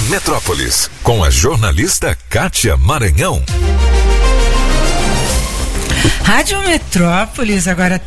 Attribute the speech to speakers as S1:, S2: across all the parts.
S1: Metrópolis, com a jornalista Kátia Maranhão.
S2: Rádio Metrópolis, agora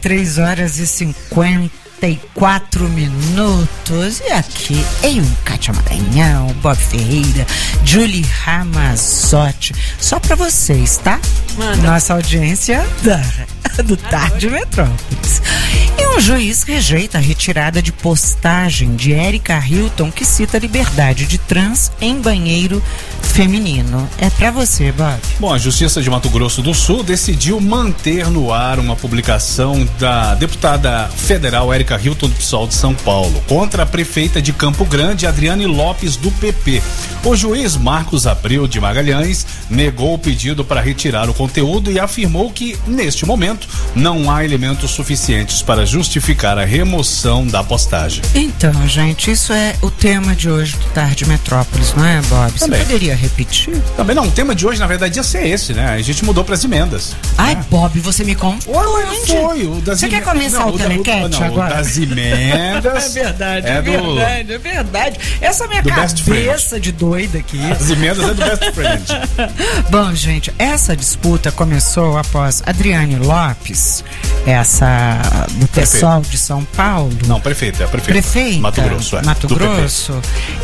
S2: 3h54. E aqui eu, Kátia Maranhão, Bob Ferreira, Julie Ramazotti. Só pra vocês, tá?
S3: Manda.
S2: Nossa audiência do Tarde Metrópolis. E um juiz rejeita a retirada de postagem de Erika Hilton que cita liberdade de trans em banheiro feminino. É pra você, Bob.
S4: Bom, a Justiça de Mato Grosso do Sul decidiu manter no ar uma publicação da deputada federal Erika Hilton do PSOL de São Paulo contra a prefeita de Campo Grande, Adriane Lopes, do PP. O juiz Marcos Abreu de Magalhães negou o pedido para retirar o conteúdo e afirmou que, neste momento, não há elementos suficientes para justificar a remoção da postagem.
S2: Então, gente, isso é o tema de hoje do Tarde Metrópolis, não é, Bob? Você
S4: Também.
S2: poderia repetir?
S4: Também não, o tema de hoje, na verdade, ia ser esse, né? A gente mudou para as emendas.
S2: Ai, Bob, você me confunde.
S4: Foi o das
S2: Você quer começar o telequete agora?
S4: O das emendas.
S2: É verdade,
S4: é
S2: verdade. Essa minha
S4: do Best
S2: cabeça de doida aqui.
S4: As emendas é do Best Friend.
S2: Bom, gente, essa disputa começou após Adriane Lopes, essa do pessoal de São Paulo.
S4: Não, prefeita.
S2: Prefeita, Mato Grosso,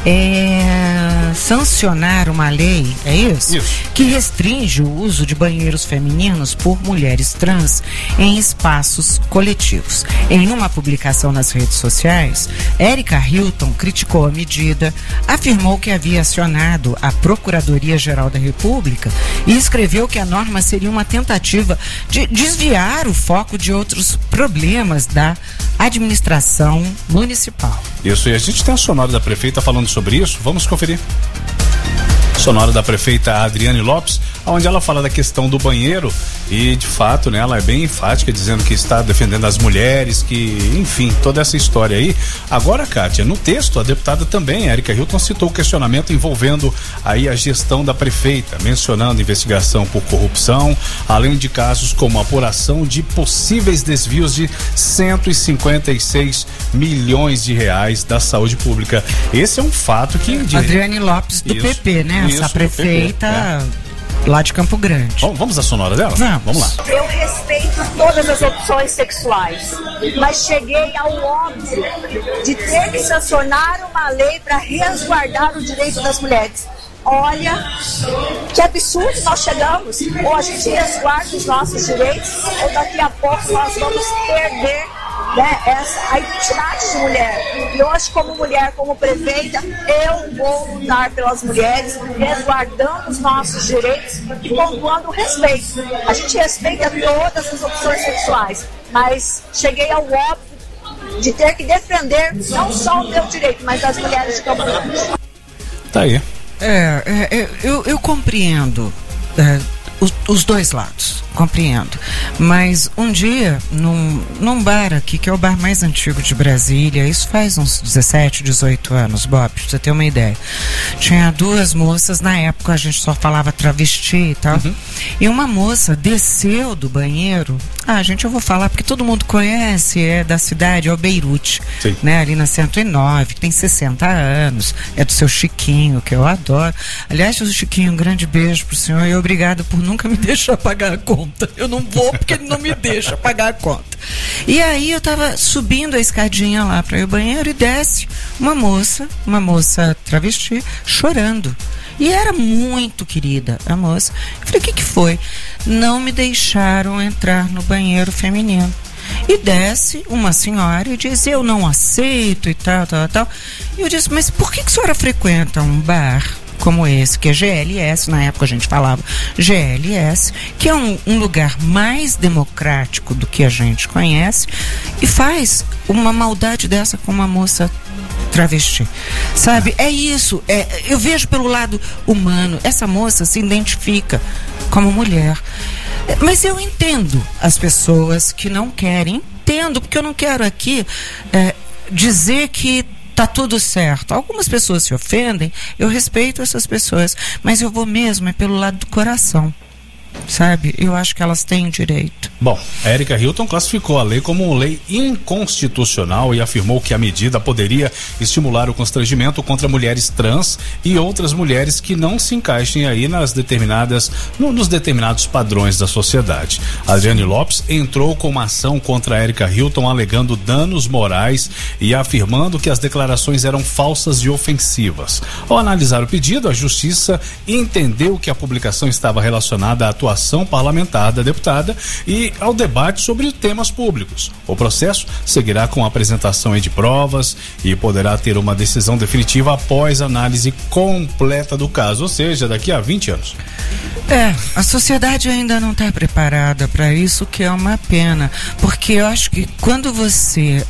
S2: sancionar uma lei, é isso?
S4: Isso.
S2: Que restringe o uso de banheiros femininos por mulheres trans em espaços coletivos. Em uma publicação nas redes sociais, Erika Hilton criticou a medida, afirmou que havia acionado a Procuradoria-Geral da República e escreveu que a norma seria uma tentativa de desviar o foco de outros problemas da administração municipal.
S4: Isso, e a gente tem a sonora da prefeita falando sobre isso, vamos conferir. Sonora da prefeita Adriane Lopes, onde ela fala da questão do banheiro e, de fato, né, ela é bem enfática, dizendo que está defendendo as mulheres, que, enfim, toda essa história aí. Agora, Kátia, no texto, a deputada também, Erika Hilton, citou o questionamento envolvendo aí a gestão da prefeita, mencionando investigação por corrupção, além de casos como a apuração de possíveis desvios de 156 milhões de reais da saúde pública. Esse é um fato que...
S2: Adriane Lopes do PP, né? Essa prefeita lá de Campo Grande.
S4: Vamos à sonora dela? Vamos lá.
S5: Eu respeito todas as opções sexuais, mas cheguei ao óbvio de ter que sancionar uma lei para resguardar o direito das mulheres. Olha, que absurdo nós chegamos. Ou a gente resguarda os nossos direitos, ou daqui a pouco nós vamos perder, né, a identidade de mulher. E hoje, como mulher, como prefeita, eu vou lutar pelas mulheres, resguardando os nossos direitos e pontuando o respeito. A gente respeita todas as opções sexuais, mas cheguei ao óbvio de ter que defender não só o meu direito, mas das mulheres de Campo Grande.
S4: Tá aí.
S2: Eu compreendo os dois lados, compreendo. Mas um dia, num bar aqui, que é o bar mais antigo de Brasília, isso faz uns 17, 18 anos, Bob, pra você ter uma ideia. Tinha duas moças, na época a gente só falava travesti e tal, e uma moça desceu do banheiro, gente, eu vou falar porque todo mundo conhece, é da cidade, é o Beirute, né, ali na 109, que tem 60 anos, é do seu Chiquinho, que eu adoro. Aliás, o Chiquinho, um grande beijo pro senhor e obrigado por nunca me deixar pagar a conta. Eu não vou porque ele não me deixa pagar a conta. E aí eu tava subindo a escadinha lá para ir ao banheiro e desce uma moça travesti, chorando. E era muito querida a moça. Eu falei, o que foi? Não me deixaram entrar no banheiro feminino. E desce uma senhora e diz, eu não aceito e tal. E eu disse, mas por que a senhora frequenta um bar como esse, que é GLS, na época a gente falava GLS, que é um lugar mais democrático do que a gente conhece, e faz uma maldade dessa com uma moça travesti, sabe? É isso, eu vejo pelo lado humano, essa moça se identifica como mulher, mas eu entendo as pessoas que não querem, entendo, porque eu não quero aqui dizer que tá tudo certo. Algumas pessoas se ofendem, eu respeito essas pessoas, mas eu vou mesmo pelo lado do coração. sabe? Eu acho que elas têm direito.
S4: Bom, a Erika Hilton classificou a lei como lei inconstitucional e afirmou que a medida poderia estimular o constrangimento contra mulheres trans e outras mulheres que não se encaixem aí nos determinados padrões da sociedade. Adriane Lopes entrou com uma ação contra a Erika Hilton alegando danos morais e afirmando que as declarações eram falsas e ofensivas. Ao analisar o pedido, a Justiça entendeu que a publicação estava relacionada à atuação parlamentar da deputada e ao debate sobre temas públicos. O processo seguirá com a apresentação de provas e poderá ter uma decisão definitiva após análise completa do caso, ou seja, daqui a 20 anos.
S2: A sociedade ainda não está preparada para isso, que é uma pena, porque eu acho que quando você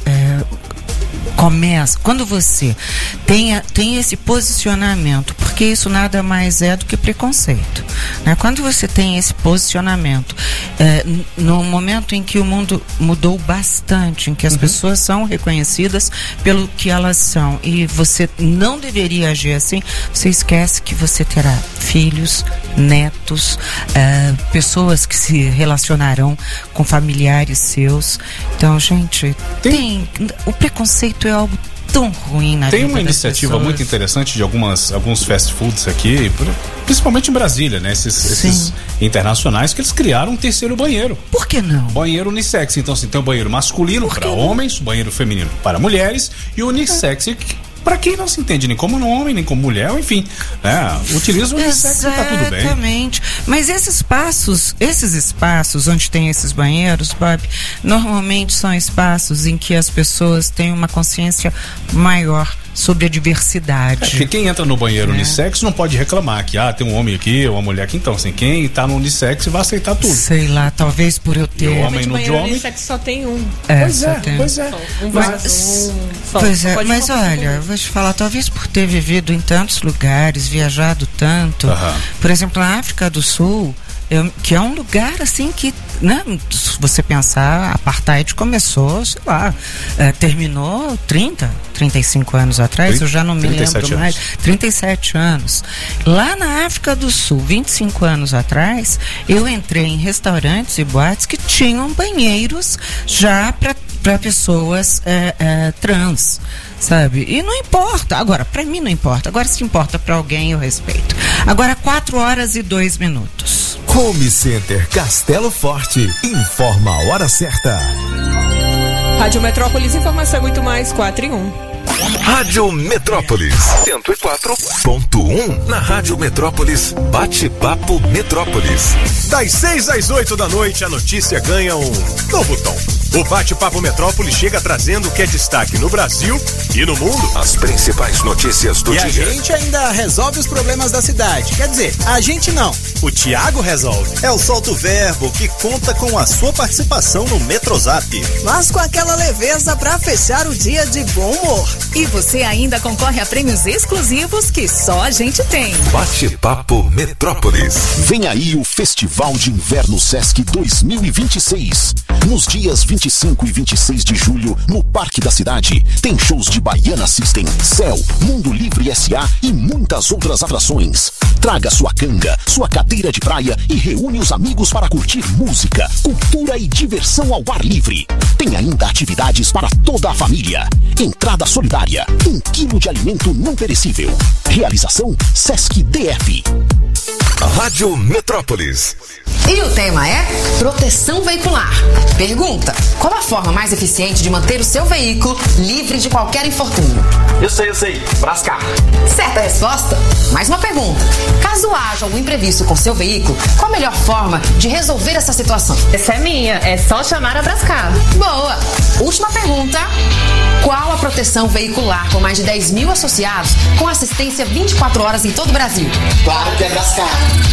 S2: quando você tem esse posicionamento, porque isso nada mais é do que preconceito, né? Quando você tem esse posicionamento, no momento em que o mundo mudou bastante, em que as pessoas são reconhecidas pelo que elas são, e você não deveria agir assim, você esquece que você terá filhos, netos, pessoas que se relacionarão com familiares seus. Então, gente, o preconceito é algo tão ruim na vida.
S4: Tem uma iniciativa muito interessante de alguns fast foods aqui, principalmente em Brasília, né? Esses internacionais, que eles criaram um terceiro banheiro.
S2: Por que não?
S4: Banheiro unissex. Então, assim, tem um banheiro masculino para homens, banheiro feminino para mulheres e unissex para quem não se entende nem como homem, nem como mulher, enfim, né? Utiliza o unissex e tá tudo bem.
S2: Exatamente. Mas esses espaços onde tem esses banheiros, Bob, normalmente são espaços em que as pessoas têm uma consciência maior sobre a diversidade.
S4: Porque quem entra no banheiro unissex não pode reclamar que tem um homem aqui, uma mulher aqui. Então, assim, quem tá no unissex vai aceitar tudo.
S2: Sei lá, talvez por eu ter...
S4: O homem no de homem...
S3: unissex só tem um.
S4: Pois é.
S3: Um vaso,
S2: mas olha, vou te falar, talvez por ter vivido em tantos lugares, viajado tanto, por exemplo, na África do Sul, que é um lugar assim que, né, se você pensar, a apartheid começou, sei lá, terminou 35 anos atrás, eu já não me lembro mais, 37 anos. Lá na África do Sul, 25 anos atrás, eu entrei em restaurantes e boates que tinham banheiros já para pessoas trans, sabe? E não importa, agora, para mim não importa, agora se importa para alguém eu respeito. Agora 4h02.
S1: Home Center Castelo Forte informa a hora certa.
S3: Rádio Metrópolis, informação muito mais, 4:01.
S1: Rádio Metrópolis 104.1. Na Rádio Metrópolis, bate-papo Metrópolis.
S6: Das 6 às 8 da noite, a notícia ganha um novo tom. O Bate-Papo Metrópolis chega trazendo o que é destaque no Brasil e no mundo.
S1: As principais notícias do dia.
S7: E a gente ainda resolve os problemas da cidade. Quer dizer, a gente não. O Thiago resolve.
S6: É o Solto Verbo que conta com a sua participação no Metrozap.
S8: Mas com aquela leveza pra fechar o dia de bom humor. E você ainda concorre a prêmios exclusivos que só a gente tem.
S1: Bate-Papo Metrópolis.
S9: Vem aí o Festival de Inverno Sesc 2026. Nos dias 25 e 26 de julho, no Parque da Cidade, tem shows de Baiana System, Céu, Mundo Livre S.A. e muitas outras atrações. Traga sua canga, sua cadeira de praia e reúne os amigos para curtir música, cultura e diversão ao ar livre. Tem ainda atividades para toda a família. Entrada solidária, 1 quilo de alimento não perecível. Realização Sesc DF.
S1: Rádio Metrópolis.
S10: E o tema é proteção veicular. Pergunta: qual a forma mais eficiente de manter o seu veículo livre de qualquer infortúnio?
S7: Eu sei. Brascar.
S10: Certa resposta. Mais uma pergunta: caso haja algum imprevisto com seu veículo, qual a melhor forma de resolver essa situação?
S3: Essa é minha, é só chamar a Brascar.
S10: Boa. Última pergunta: qual a proteção veicular com mais de 10 mil associados com assistência 24 horas em todo o Brasil?
S7: Claro que é Brascar.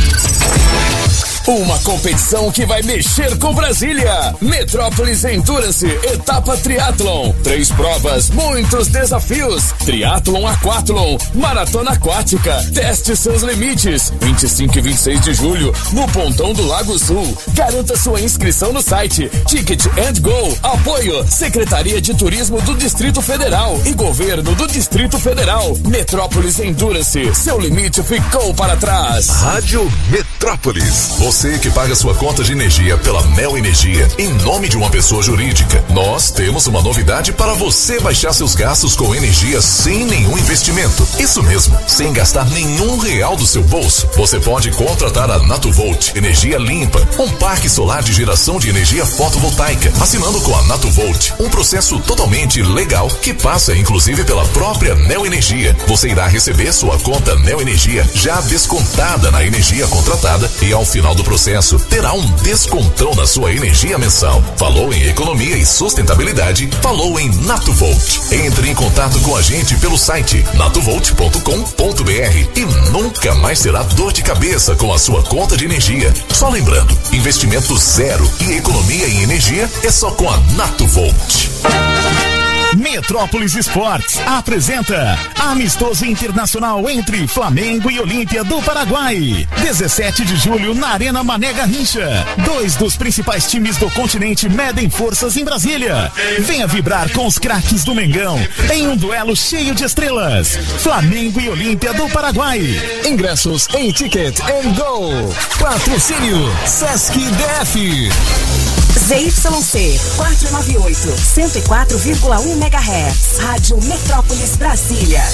S11: Uma competição que vai mexer com Brasília. Metrópolis Endurance, etapa triatlon. 3 provas, muitos desafios. Triatlon aquatlon, maratona aquática. Teste seus limites. 25 e 26 de julho, no Pontão do Lago Sul. Garanta sua inscrição no site Ticket and Go. Apoio Secretaria de Turismo do Distrito Federal e Governo do Distrito Federal. Metrópolis Endurance, seu limite ficou para trás.
S1: Rádio Metrópolis.
S12: Você que paga sua conta de energia pela Neo Energia em nome de uma pessoa jurídica, nós temos uma novidade para você baixar seus gastos com energia sem nenhum investimento. Isso mesmo, sem gastar nenhum real do seu bolso. Você pode contratar a Natuvolt Energia Limpa, um parque solar de geração de energia fotovoltaica, assinando com a Natuvolt, um processo totalmente legal que passa inclusive pela própria Neo Energia. Você irá receber sua conta Neo Energia já descontada na energia contratada e ao final do processo terá um descontão na sua energia mensal. Falou em economia e sustentabilidade, falou em Natuvolt. Entre em contato com a gente pelo site natuvolt.com.br e nunca mais terá dor de cabeça com a sua conta de energia. Só lembrando, investimento zero e economia em energia é só com a Natuvolt.
S13: Metrópolis Esportes apresenta amistoso internacional entre Flamengo e Olímpia do Paraguai. 17 de julho na Arena Mané Garrincha. 2 dos principais times do continente medem forças em Brasília. Venha vibrar com os craques do Mengão em um duelo cheio de estrelas. Flamengo e Olímpia do Paraguai. Ingressos em Ticket and Go. Patrocínio Sesc DF.
S14: ZYC 498, 104,1 MHz. Rádio Metrópolis Brasília.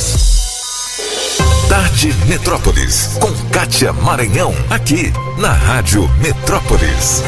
S9: Tarde Metrópolis, com Kátia Maranhão, aqui na Rádio Metrópolis.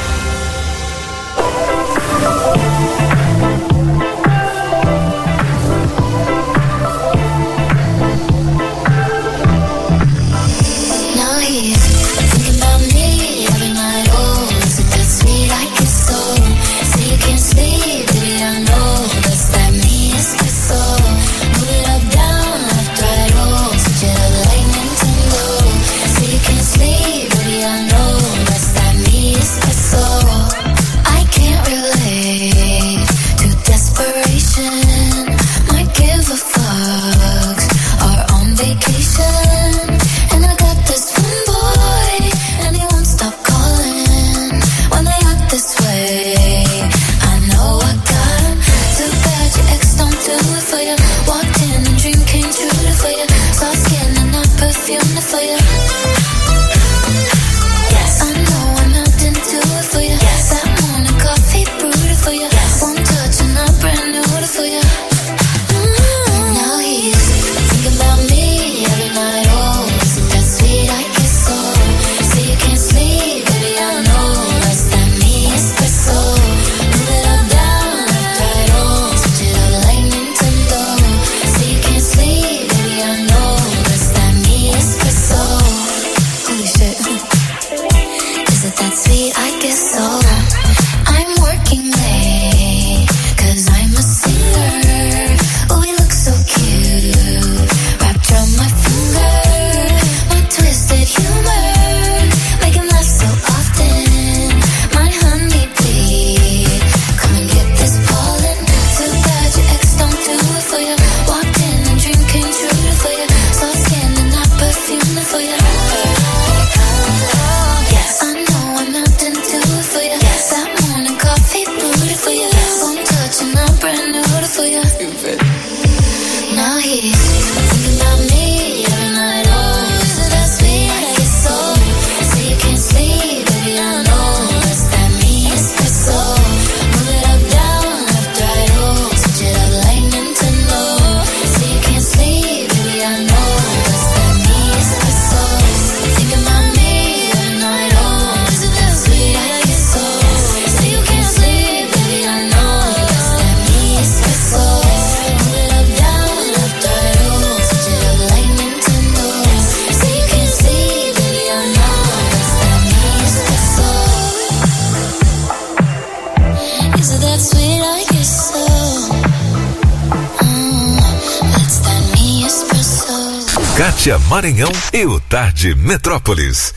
S9: Kátia Maranhão e o Tarde Metrópolis.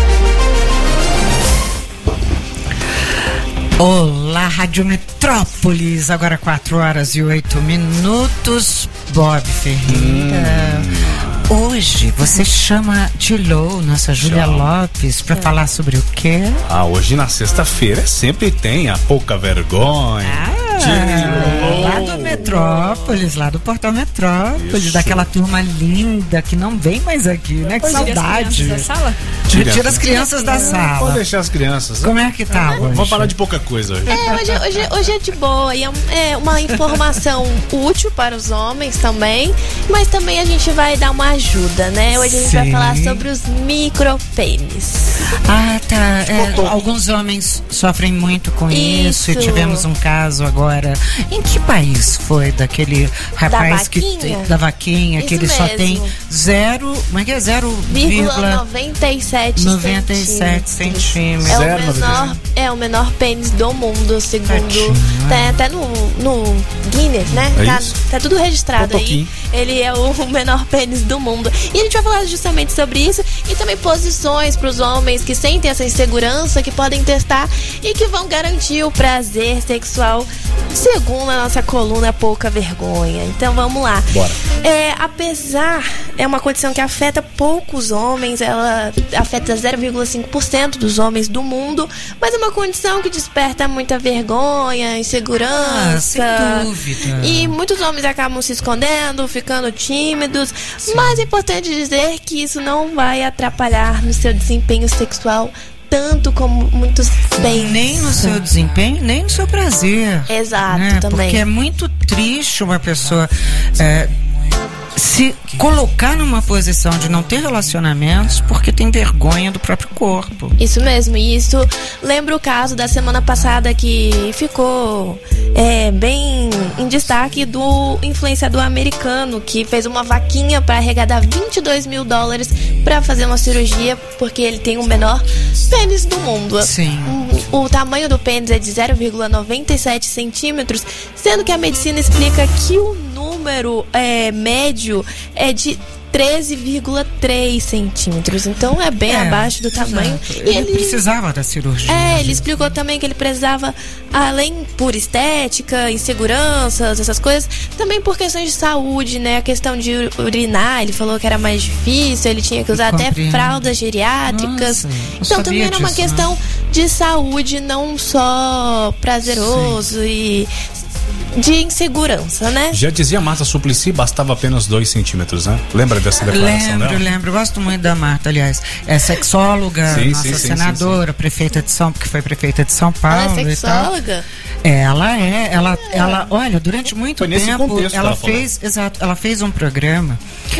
S2: Olá, Rádio Metrópolis, agora 4h08. Bob Ferreira. Hoje você chama Tilô, nossa Júlia Lopes, para falar sobre o quê?
S4: Hoje na sexta-feira sempre tem a pouca vergonha.
S2: Lá do Metrópolis, lá do Portal Metrópolis, daquela turma linda que não vem mais aqui, né? Que saudade. Tira as crianças da sala.
S4: Pode deixar as crianças.
S2: Como é que tá hoje?
S4: Vamos falar de pouca coisa hoje.
S15: Hoje é de boa e é uma informação útil para os homens também, mas também a gente vai dar uma ajuda, né? Hoje a gente vai falar sobre os micropênis.
S2: Ah, tá. Alguns homens sofrem muito com isso e tivemos um caso agora. Em que país foi daquele rapaz da vaquinha que ele só tem 0,97 centímetros.
S15: É o menor pênis do mundo, segundo. Tá até no Guinness, né? Tá tudo registrado aí. Ele é o menor pênis do mundo. E a gente vai falar justamente sobre isso e também posições para os homens que sentem essa insegurança, que podem testar e que vão garantir o prazer sexual, segundo a nossa coluna Pouca Vergonha. Então vamos lá.
S4: Bora.
S15: É uma condição que afeta poucos homens, ela afeta 0,5% dos homens do mundo, mas é uma condição que desperta muita vergonha, insegurança.
S2: Sem dúvida.
S15: E muitos homens acabam se escondendo, ficando tímidos. Sim. Mas é importante dizer que isso não vai atrapalhar no seu desempenho sexual tanto como muitos pensam.
S2: Nem no seu desempenho, nem no seu prazer.
S15: Exato,
S2: né?
S15: também.
S2: Porque é muito triste uma pessoa se colocar numa posição de não ter relacionamentos porque tem vergonha do próprio corpo.
S15: Isso mesmo, e isso lembra o caso da semana passada que ficou bem em destaque do influenciador americano que fez uma vaquinha para arrecadar $22 mil para fazer uma cirurgia porque ele tem o menor pênis do mundo.
S2: Sim.
S15: O tamanho do pênis é de 0,97 centímetros, sendo que a medicina explica que o número médio é de 13,3 centímetros. Então é bem abaixo do tamanho.
S2: E ele precisava da cirurgia.
S15: Ele explicou também que ele precisava, além por estética, inseguranças, essas coisas, também por questões de saúde, né? A questão de urinar, ele falou que era mais difícil, ele tinha que usar até fraldas geriátricas. Então também era uma questão de saúde, não só prazeroso e de insegurança, né?
S4: Já dizia Marta Suplicy, bastava apenas 2 centímetros, né? Lembra dessa declaração dela?
S2: Lembro. Gosto muito da Marta, aliás. É sexóloga, nossa senadora, prefeita de foi prefeita de São Paulo.
S15: Ela é sexóloga?
S2: Ela, olha, durante muito tempo, ela fez um programa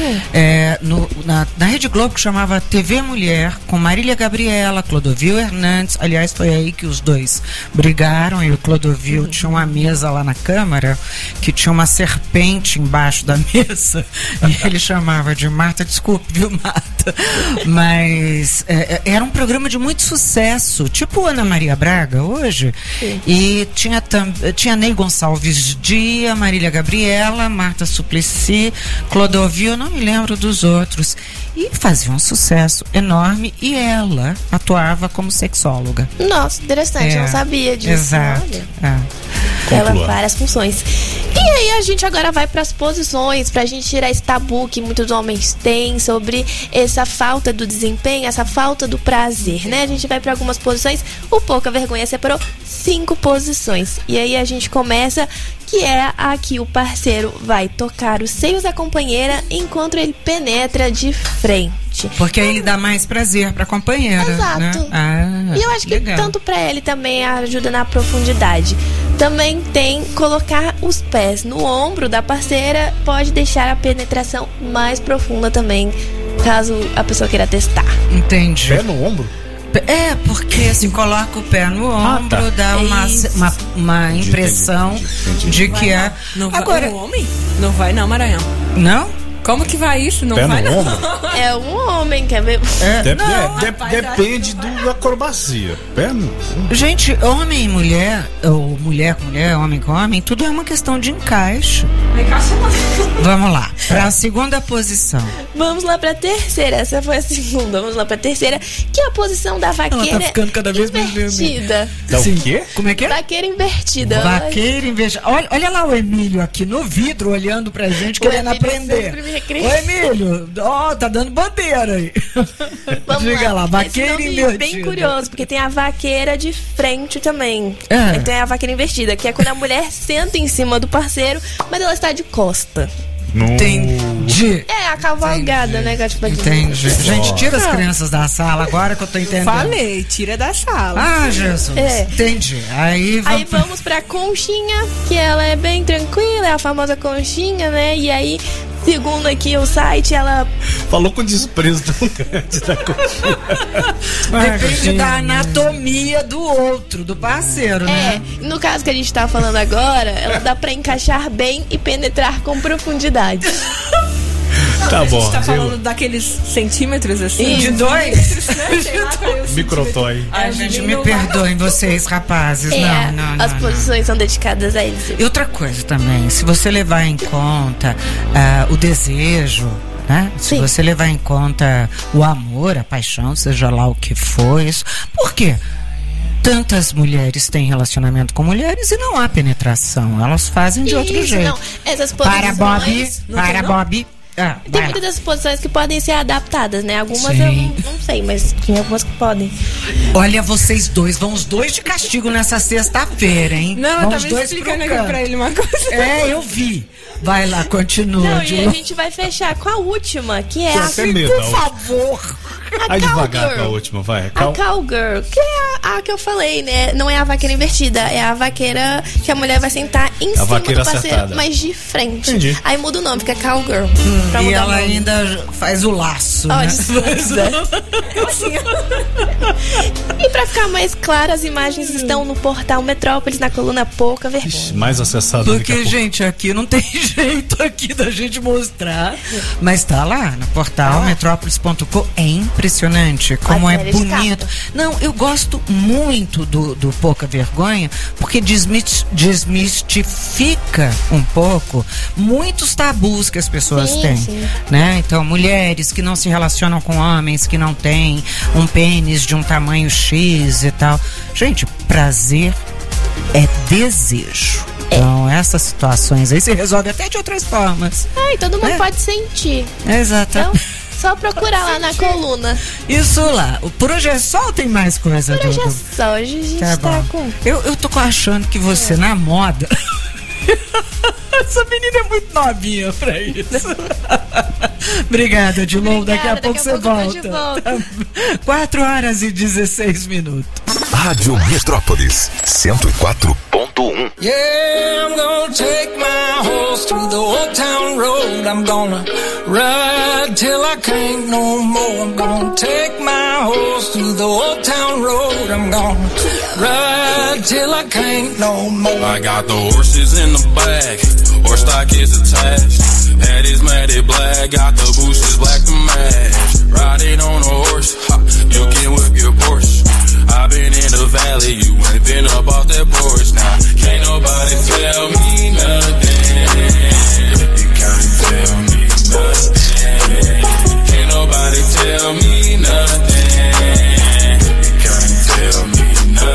S2: na Rede Globo que chamava TV Mulher, com Marília Gabriela, Clodovil Hernandes. Aliás, foi aí que os dois brigaram e o Clodovil tinha uma mesa lá na Câmara que tinha uma serpente embaixo da mesa e ele chamava de Marta, desculpe, viu, Marta? Mas era um programa de muito sucesso, tipo Ana Maria Braga hoje. Sim. E tinha Ney Gonçalves Dia, Marília Gabriela, Marta Suplicy, Clodovil, não me lembro dos outros. E fazia um sucesso enorme e ela atuava como sexóloga.
S15: Nossa, interessante, eu não sabia disso.
S2: Exato.
S15: Ela várias funções. E aí a gente agora vai para as posições, pra gente tirar esse tabu que muitos homens têm sobre essa falta do desempenho, essa falta do prazer, né? A gente vai para algumas posições. O Pouca Vergonha separou 5 posições. E aí a gente começa, que é a que o parceiro vai tocar os seios da companheira enquanto ele penetra de frente.
S2: Porque aí ele dá mais prazer pra companheira.
S15: Exato.
S2: Né?
S15: E eu acho que tanto pra ele também ajuda na profundidade. Também tem colocar os pés no ombro da parceira, pode deixar a penetração mais profunda também, caso a pessoa queira testar.
S2: Entendi.
S4: Pé no ombro?
S2: Porque se coloca o pé no ombro, dá uma impressão de que é.
S3: Agora, o homem? Não vai não, Maranhão.
S2: Não?
S3: Como que vai isso? Não
S4: pé
S3: vai
S4: no
S3: não.
S4: Ombro?
S15: É um homem, quer ver?
S4: Depende da acrobacia. Pé no...
S2: Gente, homem e mulher, ou mulher com mulher, homem com homem, tudo é uma questão de encaixe. Vamos lá, para a segunda posição.
S15: Vamos lá para a terceira. Essa foi a segunda. Vamos lá para a terceira, que é a posição da vaqueira.
S2: Ela tá ficando cada vez mais
S15: invertida.
S4: O quê?
S2: Como é que é?
S15: Vaqueira invertida.
S2: Vaqueira invertida. Olha lá o Emílio aqui no vidro olhando pra gente, querendo aprender.
S15: recreio.
S2: Ô, Emílio, tá dando bandeira aí.
S15: Vamos
S2: Diga lá, vaqueira invertida.
S15: Bem curioso, porque tem a vaqueira de frente também. Tem a vaqueira invertida, que é quando a mulher senta em cima do parceiro, mas ela está de costa.
S2: Entendi.
S15: É a cavalgada, né?
S2: Entendi. Gente, tira as crianças da sala agora que eu tô entendendo.
S3: Falei, tira da sala.
S2: Ah, Jesus. Entendi. Aí
S15: vamos pra conchinha, que ela é bem tranquila, é a famosa conchinha, né? E aí, segundo aqui o site, ela...
S4: Falou com desprezo tão grande da conchinha.
S2: Depende da anatomia do outro, do parceiro, né?
S15: No caso que a gente tá falando agora, ela dá pra encaixar bem e penetrar com profundidade.
S4: Tá bom.
S3: A gente tá falando daqueles centímetros assim?
S2: De 2?
S4: Microtoy.
S2: Ai, gente, me perdoem vocês, rapazes. Não.
S15: As posições são dedicadas a eles.
S2: E outra coisa também, se você levar em conta o desejo, né? Se você levar em conta o amor, a paixão, seja lá o que for isso. Por quê? Tantas mulheres têm relacionamento com mulheres e não há penetração. Elas fazem de outro jeito.
S15: Não. Essas posições...
S2: Para, Bob.
S15: Tem muitas dessas posições que podem ser adaptadas, né? Algumas eu não sei, mas tem algumas que podem.
S2: Olha, vocês dois, vão os dois de castigo nessa sexta-feira, hein?
S3: Não, eu
S2: tava
S3: explicando aqui pra ele uma coisa.
S2: Eu vi. Vai lá, continua.
S15: Não, e a gente vai fechar com a última, que é
S2: por favor.
S4: Vai devagar com a última, vai.
S15: A cowgirl, que é a que eu falei, né? Não é a vaqueira invertida, é a vaqueira que a mulher vai sentar em cima do parceiro, acertada, mas de frente.
S2: Entendi.
S15: Aí muda o nome, fica cowgirl.
S2: E ela ainda faz o laço, né?
S15: E pra ficar mais claro, as imagens estão no portal Metrópolis, na coluna Pouca Vergonha.
S4: Mais acessado.
S2: Porque, gente, aqui não tem jeito aqui da gente mostrar. Mas tá lá no portal metrópolis.com. É impressionante como é bonito. Não, eu gosto muito do Pouca Vergonha, porque desmistifica um pouco muitos tabus que as pessoas têm. Né? Então, mulheres que não se relacionam com homens que não têm um pênis de um tamanho X e tal. Gente, prazer é desejo. Então, essas situações aí se resolve até de outras formas.
S15: E todo mundo pode sentir.
S2: Exato.
S15: Então, só procurar lá na coluna.
S2: Isso lá. Por hoje é só ou tem mais coisa?
S15: Por hoje é só. Hoje a gente tá com...
S2: Eu tô achando que você, na moda... Essa menina é muito novinha pra isso. Obrigada, Dilon. Daqui a pouco você volta. 4h16.
S12: Rádio Metrópolis 104.1.
S16: Yeah, I'm gonna take my horse to the old town road. I'm gonna ride till I can't no more. I'm gonna take my horse to the old town road. I'm gonna ride till I can't no more.
S17: I got the horses in the back, horse stock is attached. Head is matted black, got the bushes black to match. Riding on a horse, you can whip your Porsche. I've been in the valley, you ain't been up off that porch. Now, can't nobody tell me nothing. You can't tell me nothing. Can't nobody tell me nothing. You can't tell me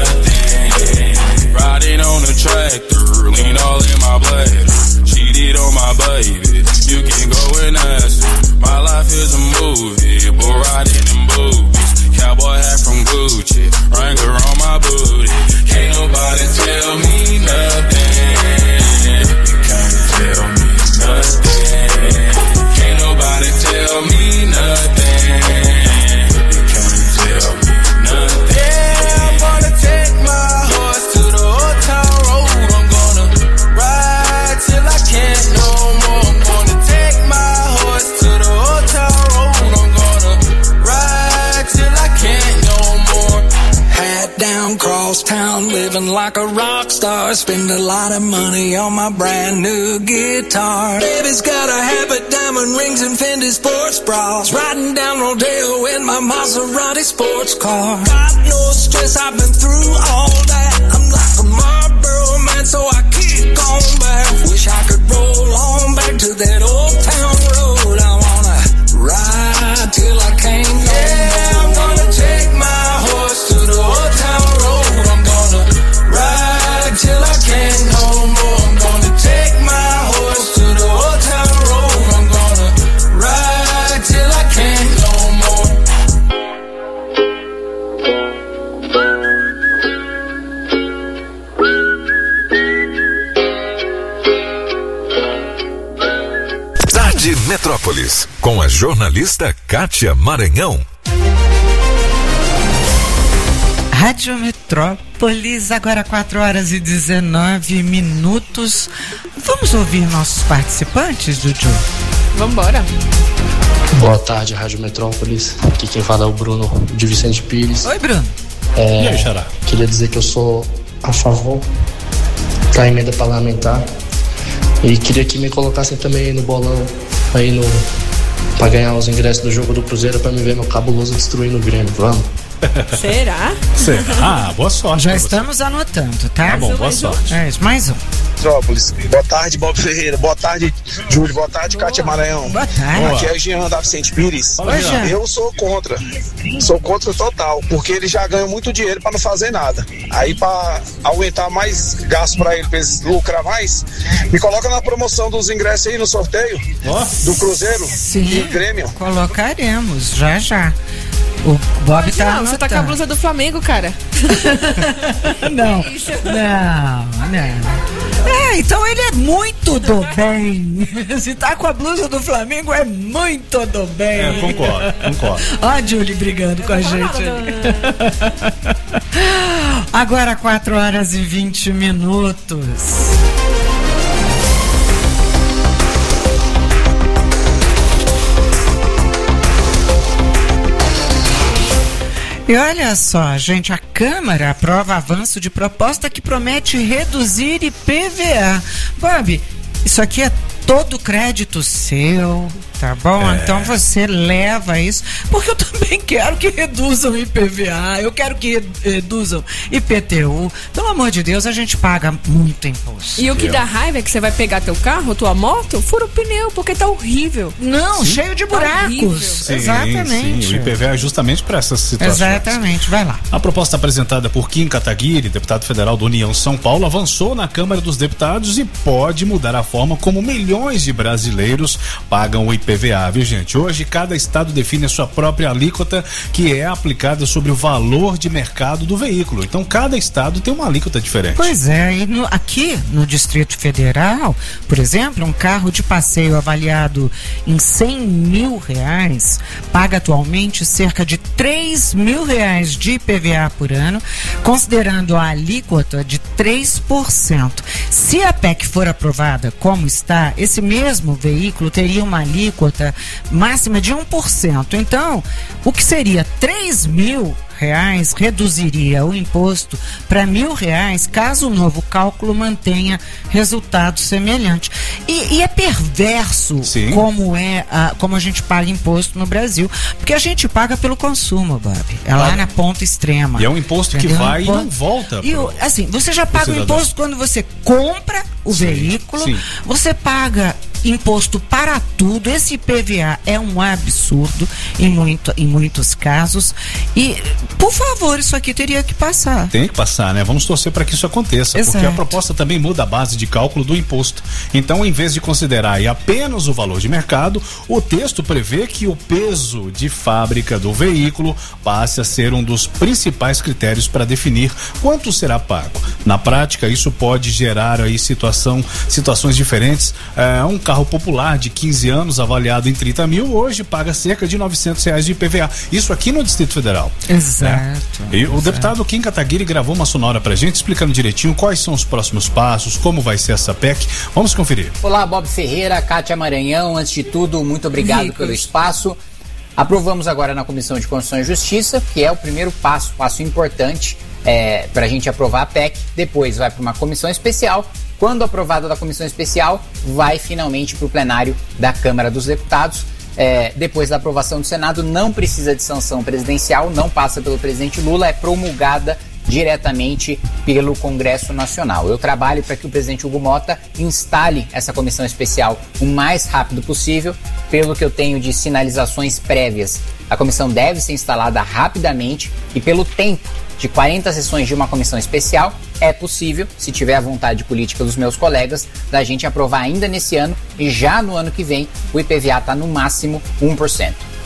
S17: nothing. Riding on a tractor, lean all in my bladder. Cheated on my baby, you can go and ask her. My life is a movie, bull riding in boobies. Cowboy hat from Gucci, Wrangler on my booty. Can't nobody tell me nothing. You can't tell me nothing. Can't nobody tell me nothing. You can't tell me nothing.
S16: Yeah, I'm gonna take my horse to the old town road. I'm gonna ride till I can't no more. I'm gonna take my horse to the old town road. I'm gonna ride till I can't no more. Hat down, cross town, living like a rock star. Spend a lot of money on my brand new guitar. Baby's got a habit, diamond rings and Fendi sports bras. Riding down Rodeo in my Maserati sports car. Got no stress, I've been through all that. I'm like a Marlboro man, so I keep going back. Wish I could roll on back to that old town road. I wanna ride till I can't no more. I'm gonna take my horse to the old town road. I'm gonna ride till I can't no more. I'm gonna take my horse to the old town road. I'm gonna
S12: Metrópolis, com a jornalista Kátia Maranhão.
S2: Rádio Metrópolis, agora 4h19. Vamos ouvir nossos participantes, Juju?
S3: Vambora.
S18: Boa tarde, Rádio Metrópolis. Aqui quem fala é o Bruno de Vicente Pires.
S2: Oi, Bruno.
S4: E aí, Xará?
S18: Queria dizer que eu sou a favor da emenda parlamentar e queria que me colocassem também no bolão aí pra ganhar os ingressos do jogo do Cruzeiro pra me ver meu cabuloso destruindo o Grêmio. Vamos?
S3: Será?
S4: Ah, boa sorte.
S2: Já estamos anotando, tá?
S4: Tá bom, boa sorte.
S2: É isso, mais um.
S19: Metrópolis. Boa tarde, Bob Ferreira. Boa tarde, Júlio. Boa tarde, Kátia Maranhão.
S2: Boa tarde.
S19: Aqui é Jean da Vicente Pires.
S2: Oi, Jean.
S19: Eu sou contra. Sou contra total, porque eles já ganham muito dinheiro pra não fazer nada. Aí pra aumentar mais gasto pra eles lucrar mais, me coloca na promoção dos ingressos aí no sorteio do Cruzeiro e Grêmio.
S2: Colocaremos, já. O Bob tá anotando.
S3: Você tá com a blusa do Flamengo, cara?
S2: Não. Então ele é muito do bem. Se tá com a blusa do Flamengo, é muito do bem.
S4: Concordo.
S2: Ó a Julie brigando com a gente. Agora 4h20. E olha só, gente, a Câmara aprova avanço de proposta que promete reduzir IPVA. Bob, isso aqui é todo crédito seu, tá bom? Então você leva isso, porque eu também quero que reduzam IPVA, eu quero que reduzam IPTU. Pelo amor de Deus, a gente paga muito imposto.
S3: E o que dá raiva é que você vai pegar teu carro, tua moto, fura o pneu, porque tá horrível.
S2: Não, cheio de buracos.
S4: Sim,
S2: exatamente.
S4: Sim. O IPVA é justamente para essas situações.
S2: Exatamente, vai lá.
S4: A proposta apresentada por Kim Kataguiri, deputado federal do União São Paulo, avançou na Câmara dos Deputados e pode mudar a forma como milhões de brasileiros pagam o IPVA, viu, gente? Hoje, cada estado define a sua própria alíquota, que é aplicada sobre o valor de mercado do veículo. Então, cada estado tem uma alíquota diferente.
S2: Pois é, e aqui no Distrito Federal, por exemplo, um carro de passeio avaliado em R$100 mil paga atualmente cerca de R$3 mil de IPVA por ano, considerando a alíquota de 3%. Se a PEC for aprovada como está, esse mesmo veículo teria uma alíquota máxima de 1%. Então, o que seria R$3 mil reduziria o imposto para R$1.000 caso o novo cálculo mantenha resultado semelhante. E é perverso como a gente paga imposto no Brasil, porque a gente paga pelo consumo, Bob. É lá na ponta extrema.
S4: E é um imposto que vai e não volta.
S2: E assim, você já paga o imposto quando você compra o veículo, você paga imposto para tudo. Esse IPVA é um absurdo em muitos casos. E, por favor, isso aqui teria que passar.
S4: Tem que passar, né? Vamos torcer para que isso aconteça.
S2: Exato.
S4: Porque a proposta também muda a base de cálculo do imposto. Então, em vez de considerar aí apenas o valor de mercado, o texto prevê que o peso de fábrica do veículo passe a ser um dos principais critérios para definir quanto será pago. Na prática, isso pode gerar aí situações diferentes. Um carro popular de 15 anos avaliado em 30 mil, hoje paga cerca de R$900 de IPVA. Isso aqui no Distrito Federal.
S2: Exato.
S4: Né? E o deputado Kim Kataguiri gravou uma sonora pra gente, explicando direitinho quais são os próximos passos, como vai ser essa PEC. Vamos conferir.
S20: Olá, Bob Ferreira, Kátia Maranhão. Antes de tudo, muito obrigado pelo espaço. Aprovamos agora na Comissão de Constituição e Justiça, que é o primeiro passo importante para a gente aprovar a PEC. Depois vai para uma comissão especial. Quando aprovada da comissão especial, vai finalmente para o plenário da Câmara dos Deputados. Depois da aprovação do Senado, não precisa de sanção presidencial, não passa pelo presidente Lula, é promulgada diretamente pelo Congresso Nacional. Eu trabalho para que o presidente Hugo Motta instale essa comissão especial o mais rápido possível, pelo que eu tenho de sinalizações prévias. A comissão deve ser instalada rapidamente e pelo tempo de 40 sessões de uma comissão especial, é possível, se tiver a vontade política dos meus colegas, da gente aprovar ainda nesse ano e já no ano que vem o IPVA está no máximo 1%.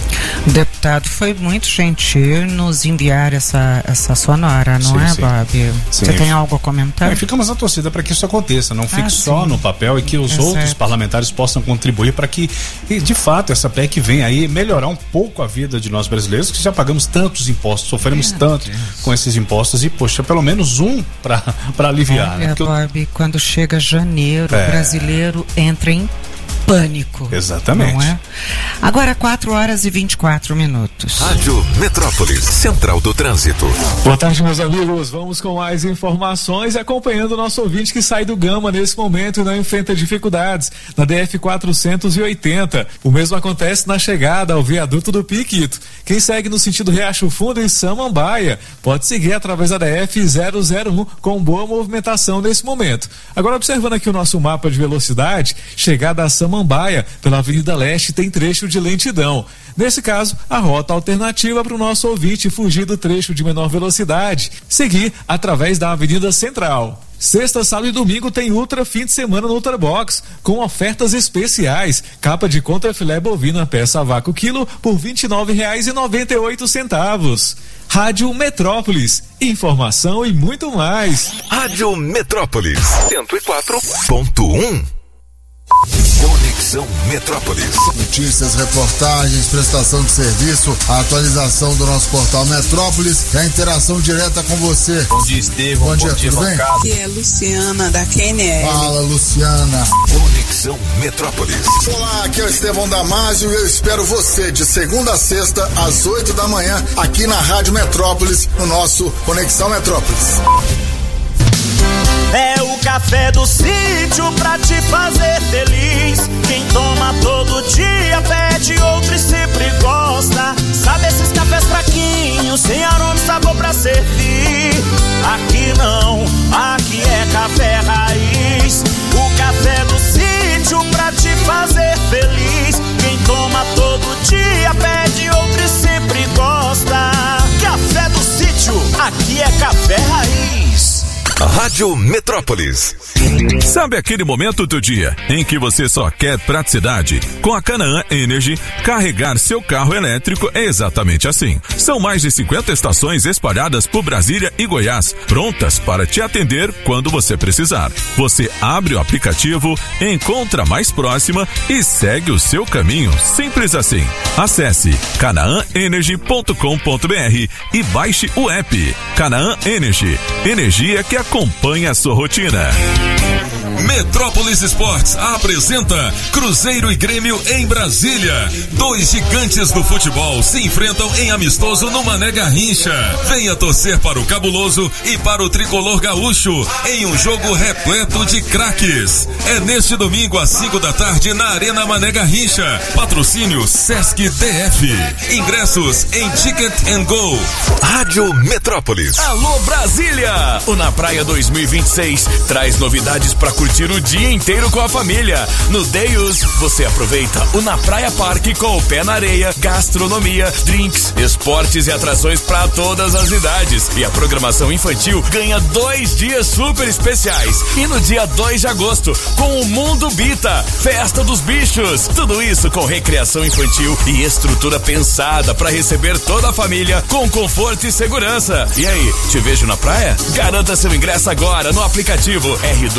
S2: O deputado foi muito gentil nos enviar essa sonora, não é, Bob? Você tem algo a comentar?
S4: Ficamos na torcida para que isso aconteça, não fique só no papel e que os outros parlamentares possam contribuir para que, de fato, essa PEC venha aí melhorar um pouco a vida de nós brasileiros, que já pagamos tantos impostos, sofremos tanto com esses impostos e, poxa, pelo menos um para aliviar.
S2: Olha, Bob, quando chega janeiro, o brasileiro entra em pânico.
S4: Exatamente.
S2: Não é? Agora 4h24.
S12: Rádio Metrópolis, Central do Trânsito.
S21: Boa tarde, meus amigos. Vamos com mais informações e acompanhando o nosso ouvinte que sai do Gama nesse momento e não enfrenta dificuldades na DF 480. O mesmo acontece na chegada ao viaduto do Piquito. Quem segue no sentido Riacho Fundo em Samambaia pode seguir através da DF 001 com boa movimentação nesse momento. Agora, observando aqui o nosso mapa de velocidade, chegada a Samambaia pela Avenida Leste tem trecho de lentidão. Nesse caso, a rota alternativa para o nosso ouvinte fugir do trecho de menor velocidade, seguir através da Avenida Central. Sexta, sábado e domingo tem Ultra fim de semana no Ultrabox, com ofertas especiais. Capa de contrafilé bovina peça a vácuo quilo por R$ 29,98. Rádio Metrópolis, informação e muito mais.
S12: Rádio Metrópolis 104.1. Conexão Metrópolis.
S22: Notícias, reportagens, prestação de serviço, a atualização do nosso portal Metrópolis e a interação direta com você.
S23: Bom dia, Estevão.
S22: Bom dia, tudo bem?
S23: Aqui é Luciana, da QNL.
S22: Fala, Luciana.
S12: Conexão Metrópolis.
S22: Olá, aqui é o Estevão Damásio e eu espero você de segunda a sexta, às 8 da manhã, aqui na Rádio Metrópolis, no nosso Conexão Metrópolis.
S24: É o café do sítio pra te fazer feliz. Quem toma todo dia pede outro e sempre gosta. Sabe esses cafés fraquinhos, sem aroma e sabor pra servir? Aqui não, aqui é café raiz. O café do sítio pra te fazer feliz. Quem toma todo dia pede outro e sempre gosta. Café do sítio, aqui é café raiz.
S12: Rádio Metrópolis.
S25: Sabe aquele momento do dia em que você só quer praticidade? Com a Canaã Energy, carregar seu carro elétrico é exatamente assim. São mais de 50 estações espalhadas por Brasília e Goiás, prontas para te atender quando você precisar. Você abre o aplicativo, encontra a mais próxima e segue o seu caminho. Simples assim. Acesse canaanenergy.com.br e baixe o app. Canaã Energy. Energia que acompanha a sua rotina.
S12: Metrópolis Esportes apresenta Cruzeiro e Grêmio em Brasília. Dois gigantes do futebol se enfrentam em amistoso no Mané Garrincha. Venha torcer para o Cabuloso e para o Tricolor Gaúcho em um jogo repleto de craques. É neste domingo às 5 da tarde na Arena Mané Garrincha. Patrocínio Sesc DF. Ingressos em Ticket and Go. Rádio Metrópolis.
S11: Alô Brasília! O Na Praia 2026 traz novidades para curtir o dia inteiro com a família. No Deus, você aproveita o Na Praia Parque com o pé na areia, gastronomia, drinks, esportes e atrações para todas as idades. E a programação infantil ganha 2 dias super especiais. E no dia 2 de agosto, com o Mundo Bita, Festa dos Bichos. Tudo isso com recreação infantil e estrutura pensada para receber toda a família com conforto e segurança. E aí, te vejo na praia? Garanta seu ingresso agora no aplicativo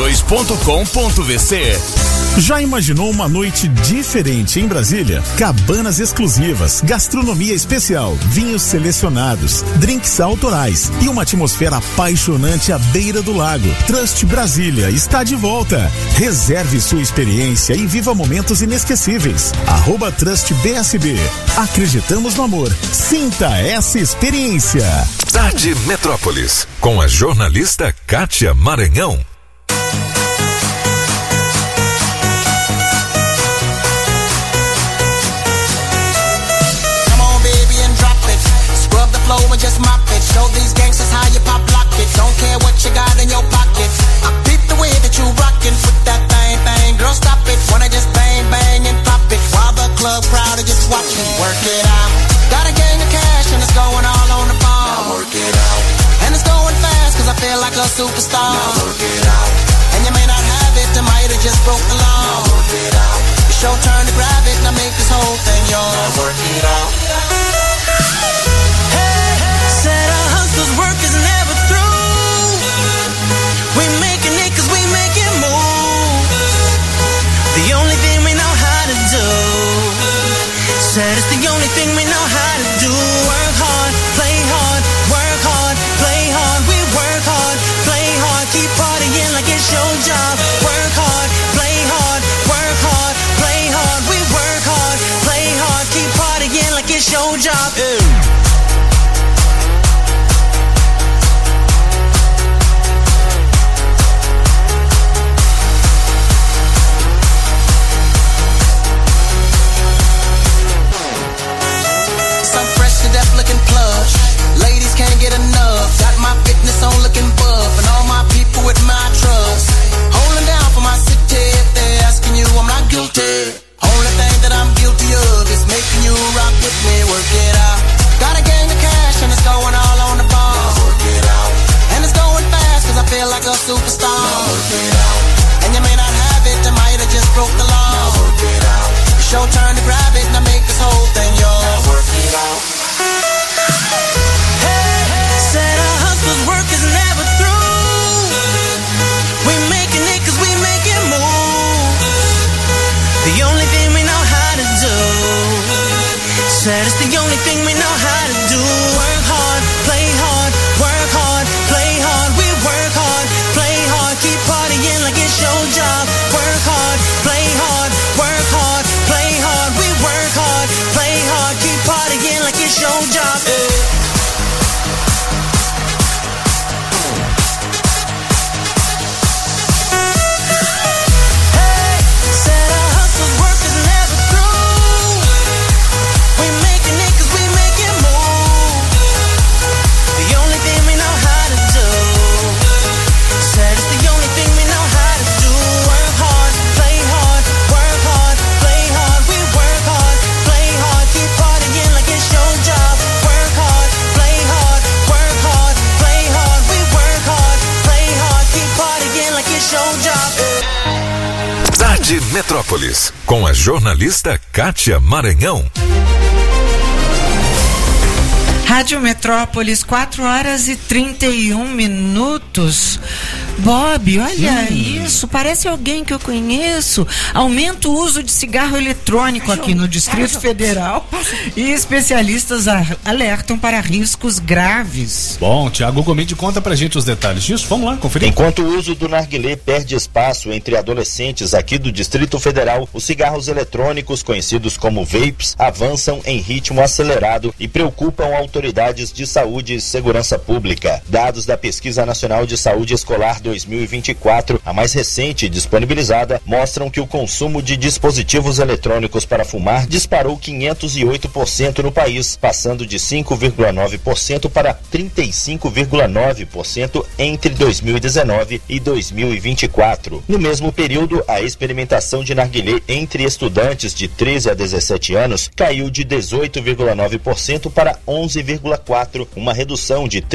S11: r2.com.vc.
S13: Já imaginou uma noite diferente em Brasília? Cabanas exclusivas, gastronomia especial, vinhos selecionados, drinks autorais e uma atmosfera apaixonante à beira do lago. Trust Brasília está de volta. Reserve sua experiência e viva momentos inesquecíveis. @TrustBSB. Acreditamos no amor. Sinta essa experiência.
S12: Tarde Metrópolis, com a jornalista Kátia Maranhão.
S26: And just mop it. Show these gangsters how you pop lock it. Don't care what you got in your pocket. I peep the way that you rockin' with that thing, thing. Girl, stop it. Wanna just bang, bang and pop it while the club crowd is just watching. Work it out. Got a gang of cash and it's going all on the phone. Now work it out. And it's going fast cause I feel like a superstar. Now work it out. And you may not have it, I might have just broke the law. Now work it out. It's your turn to grab it and I make this whole thing yours. Now work it out. superstar. Now work it out. And you may not have it, I might have just broke the law. Now work it out. It's your turn to grab it, now make this whole thing yours. Now work it out. Hey, said a hustler's work is never through. We making it cause we make it move. The only thing we know how to do. Said it's the only thing we know how to do. Work hard, play hard, work hard, play hard. We work hard, play hard, keep partying like it's your job. Work hard, play hard, work hard, play hard. We work hard, play hard, keep partying like it's your job.
S25: Tarde Metrópolis, com a jornalista Kátia Maranhão.
S2: Rádio Metrópolis, 4h31. Bob, olha isso, parece alguém que eu conheço. Aumenta o uso de cigarro eletrônico aqui no Distrito Federal e especialistas alertam para riscos graves.
S4: Bom, Tiago Gomide conta pra gente os detalhes disso. Vamos lá, conferir.
S1: Enquanto o uso do narguilé perde espaço entre adolescentes aqui do Distrito Federal, os cigarros eletrônicos, conhecidos como vapes, avançam em ritmo acelerado e preocupam autoridades de saúde e segurança pública. Dados da Pesquisa Nacional de Saúde Escolar 2024, a mais recente disponibilizada, mostram que o consumo de dispositivos eletrônicos para fumar disparou 508% no país, passando de 5,9% para 35,9% entre 2019 e 2024. No mesmo período, a experimentação de narguilé entre estudantes de 13 a 17 anos caiu de 18,9% para 11,4%, uma redução de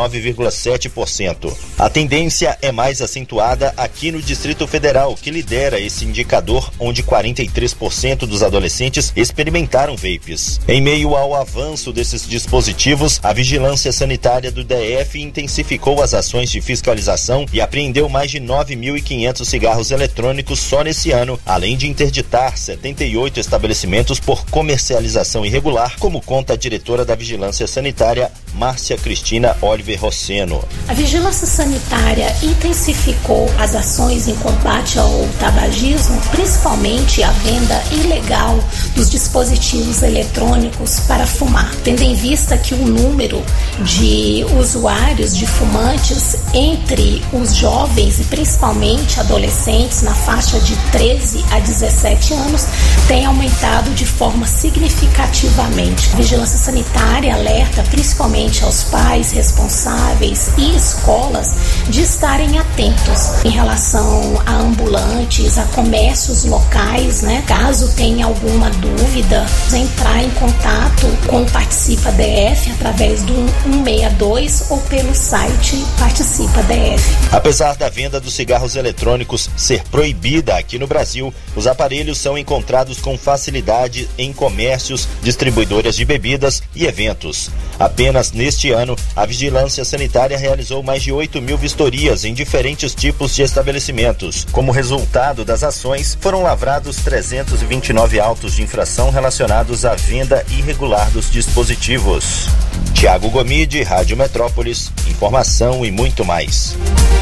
S1: 39,7%. A tendência é mais acentuada aqui no Distrito Federal, que lidera esse indicador, onde 43% dos adolescentes experimentaram vapes. Em meio ao avanço desses dispositivos, a Vigilância Sanitária do DF intensificou as ações de fiscalização e apreendeu mais de 9.500 cigarros eletrônicos só nesse ano, além de interditar 78 estabelecimentos por comercialização irregular, como conta a diretora da Vigilância Sanitária, Márcia Cristina Oliver Rosseno.
S5: A Vigilância Sanitária intensificou as ações em combate ao tabagismo, principalmente a venda ilegal dos dispositivos eletrônicos para fumar, tendo em vista que o número de usuários de fumantes entre os jovens e principalmente adolescentes na faixa de 13 a 17 anos tem aumentado de forma significativamente. A Vigilância Sanitária alerta principalmente aos pais responsáveis e escolas de estarem atentos em relação a ambulantes, a comércios locais, né? Caso tenha alguma dúvida, entrar em contato com o Participa DF através do 162 ou pelo site Participa DF.
S1: Apesar da venda dos cigarros eletrônicos ser proibida aqui no Brasil, os aparelhos são encontrados com facilidade em comércios, distribuidoras de bebidas e eventos. Apenas neste ano, a Vigilância Sanitária realizou mais de 8.000 vistorias em diferentes tipos de estabelecimentos. Como resultado das ações, foram lavrados 329 autos de infração relacionados à venda irregular dos dispositivos. Tiago Gomide, Rádio Metrópolis, informação e muito mais.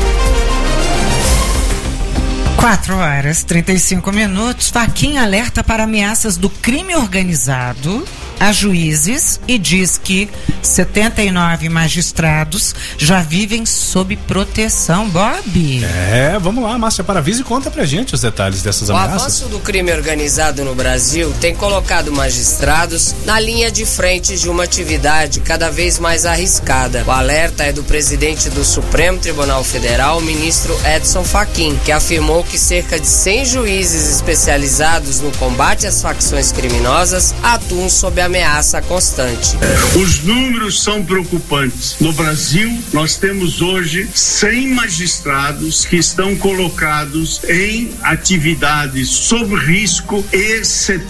S2: 4h35. Fachin alerta para ameaças do crime organizado a juízes e diz que 79 magistrados já vivem sob proteção. Bob?
S4: Vamos lá, Márcia Paravise, conta pra gente os detalhes dessas ameaças.
S6: O avanço do crime organizado no Brasil tem colocado magistrados na linha de frente de uma atividade cada vez mais arriscada. O alerta é do presidente do Supremo Tribunal Federal, o ministro Edson Fachin, que afirmou que cerca de 100 juízes especializados no combate às facções criminosas atuam sob a ameaça constante.
S7: Os números são preocupantes. No Brasil, nós temos hoje 100 magistrados que estão colocados em atividades sob risco e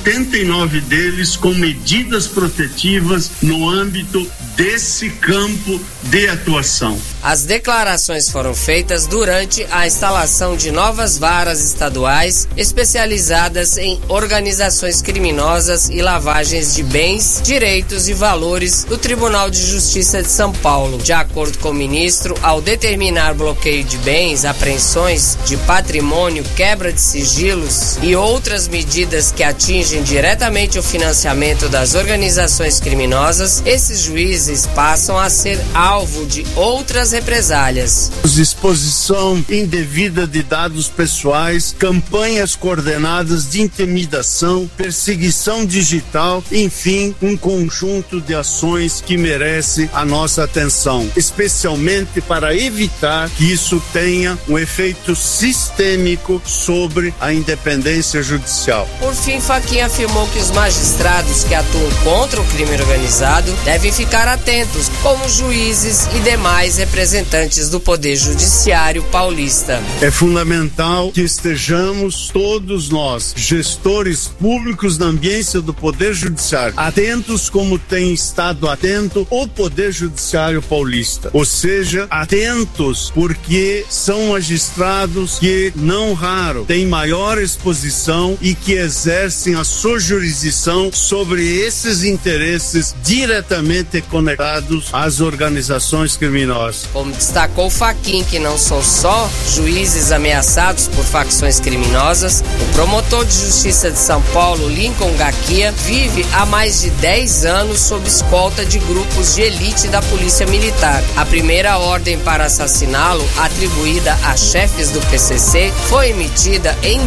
S7: 79 deles com medidas protetivas no âmbito desse campo de atuação.
S6: As declarações foram feitas durante a instalação de novas varas estaduais especializadas em organizações criminosas e lavagens de bens, direitos e valores do Tribunal de Justiça de São Paulo. De acordo com o ministro, ao determinar bloqueio de bens, apreensões de patrimônio, quebra de sigilos e outras medidas que atingem diretamente o financiamento das organizações criminosas, esses juízes passam a ser alvo de outras represálias.
S7: Exposição indevida de dados pessoais, campanhas coordenadas de intimidação, perseguição digital, enfim, um conjunto de ações que merece a nossa atenção, especialmente para evitar que isso tenha um efeito sistêmico sobre a independência judicial.
S6: Por fim, Fachin afirmou que os magistrados que atuam contra o crime organizado devem ficar atentos, como juízes e demais representantes do Poder Judiciário paulista.
S7: É fundamental que estejamos todos nós, gestores públicos na ambiência do Poder Judiciário, atentos como tem estado atento o Poder Judiciário paulista. Ou seja, atentos porque são magistrados que, não raro, têm maior exposição e que exercem a sua jurisdição sobre esses interesses diretamente conectados às organizações criminosas.
S6: Como destacou Fachin, que não são só juízes ameaçados por facções criminosas, o promotor de justiça de São Paulo, Lincoln Gaquia, vive há mais de 10 anos sob escolta de grupos de elite da Polícia Militar. A primeira ordem para assassiná-lo, atribuída a chefes do PCC, foi emitida em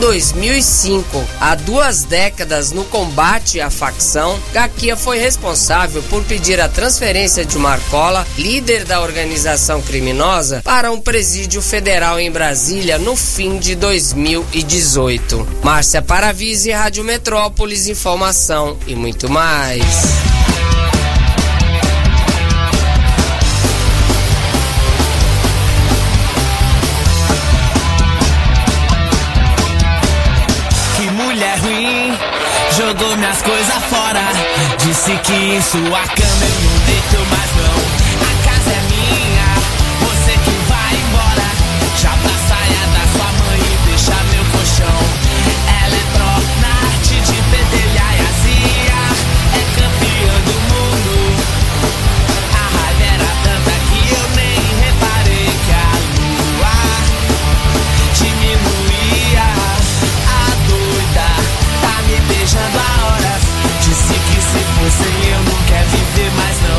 S6: 2005. Há 2 décadas no combate à facção, Gaquia foi responsável por pedir a transferência de Marcola, líder da organização criminosa, para um presídio federal em Brasília no fim de 2018. Márcia Paravise, Rádio Metrópolis, informação e muito mais.
S24: Que mulher ruim, jogou minhas coisas fora. Disse que em sua cama eu não deito mais não. A casa é minha, você que vai embora. Já pra saia da sua mãe e deixa meu colchão. Eletrona, arte de pentelha e azia, é campeã do mundo. A raiva era tanta que eu nem reparei que a lua diminuía. A doida tá me beijando há horas. Disse que se fosse eu não quer viver mais não.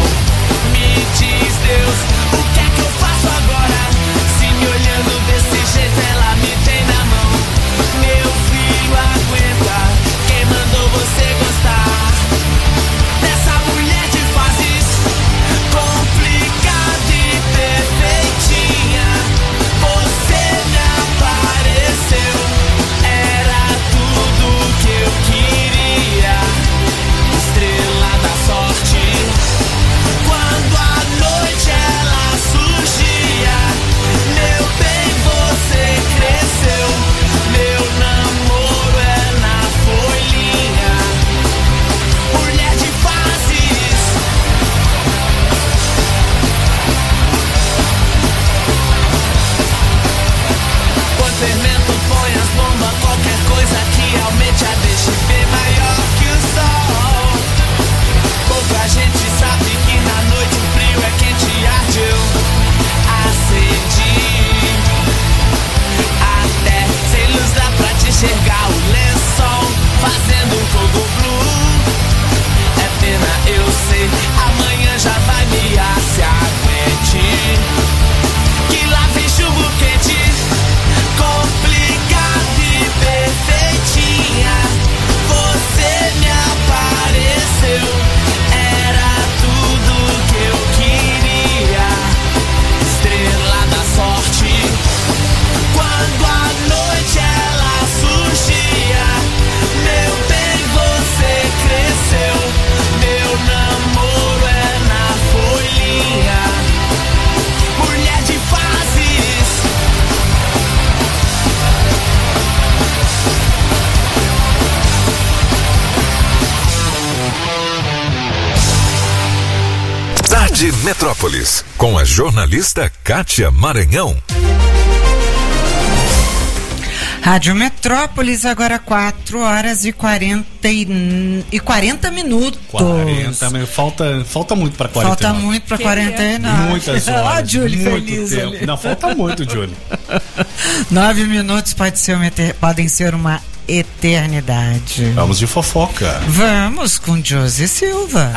S12: Rede Metrópolis, com a jornalista Kátia Maranhão.
S2: Rádio Metrópolis, agora 4h40 minutos.
S4: 40, falta muito para 40.
S2: Falta muito para 49.
S4: Muitas horas.
S2: Ó, Júlio,
S4: muito
S2: feliz
S4: tempo.
S2: ali.
S4: Não, falta muito, Júlio.
S2: 9 minutos podem ser uma eternidade.
S4: Vamos de fofoca.
S2: Vamos com Josi Silva.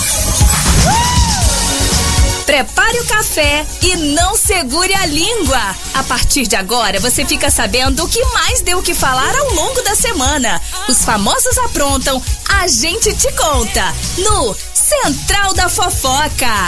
S8: Prepare o café e não segure a língua. A partir de agora, você fica sabendo o que mais deu o que falar ao longo da semana. Os famosos aprontam, a gente te conta. No Central da Fofoca.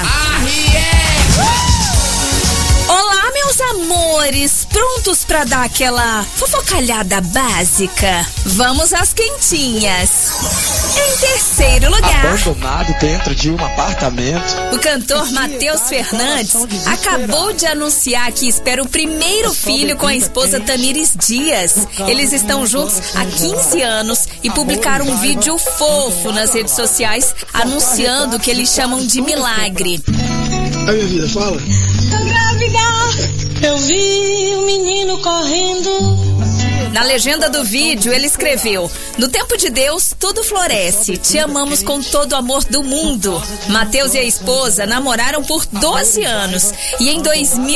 S8: Olá, meus amores, prontos pra dar aquela fofocalhada básica? Vamos às quentinhas. Em terceiro lugar,
S9: abandonado dentro de um apartamento,
S8: o cantor Matheus Fernandes acabou de anunciar que espera o primeiro filho com a esposa Tamires Dias. Eles estão juntos há 15 anos e publicaram um vídeo fofo nas redes sociais anunciando o que eles chamam de milagre.
S9: A minha vida fala.
S26: Tô grávida, eu vi um menino correndo.
S8: Na legenda do vídeo, ele escreveu: no tempo de Deus, tudo floresce. Te amamos com todo o amor do mundo. Matheus e a esposa namoraram por 12 anos e em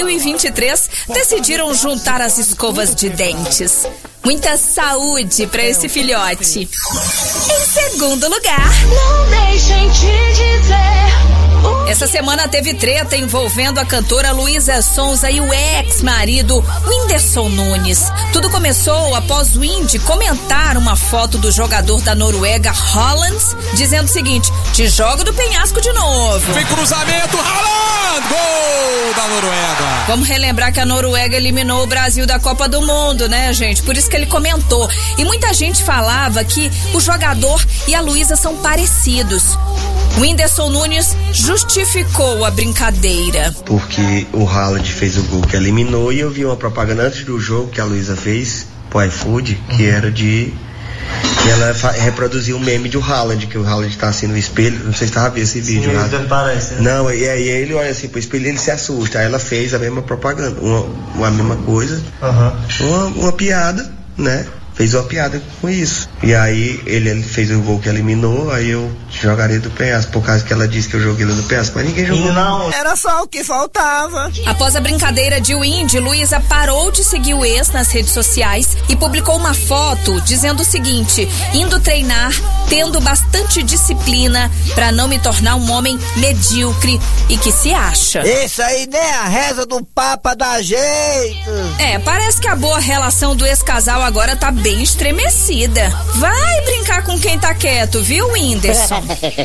S8: 2023 decidiram juntar as escovas de dentes. Muita saúde para esse filhote. Em segundo lugar,
S26: não deixem te dizer.
S8: Essa semana teve treta envolvendo a cantora Luísa Sonza e o ex-marido Whindersson Nunes. Tudo começou após o Indy comentar uma foto do jogador da Noruega, Haaland, dizendo o seguinte: te jogo do penhasco de novo.
S10: Vem cruzamento, Haaland! Gol da Noruega!
S8: Vamos relembrar que a Noruega eliminou o Brasil da Copa do Mundo, né, gente? Por isso que ele comentou. E muita gente falava que o jogador e a Luísa são parecidos. O Whindersson Nunes justificou a brincadeira.
S14: Porque o Haaland fez o gol que eliminou e eu vi uma propaganda antes do jogo que a Luísa fez pro iFood, que era de... que ela reproduziu um meme do Haaland, que o Haaland tá assim no espelho, não sei se tava vendo esse vídeo.
S9: Sim, parece, né?
S14: Não, e aí ele olha assim pro espelho e ele se assusta. Aí ela fez a mesma propaganda, uma mesma coisa, uma piada, né? Fez uma piada com isso. E aí ele fez o gol que eliminou, aí eu jogaria do penhasco, por causa que ela disse que eu joguei lá do penhasco, mas ninguém jogou.
S26: Não, era só o que faltava.
S8: Após a brincadeira de Windy, Luísa parou de seguir o ex nas redes sociais e publicou uma foto dizendo o seguinte: indo treinar, tendo bastante disciplina pra não me tornar um homem medíocre e que se acha.
S26: Isso aí, né? A reza do Papa dá jeito.
S8: Parece que a boa relação do ex-casal agora tá bem estremecida. Vai brincar com quem tá quieto, viu, Whindersson?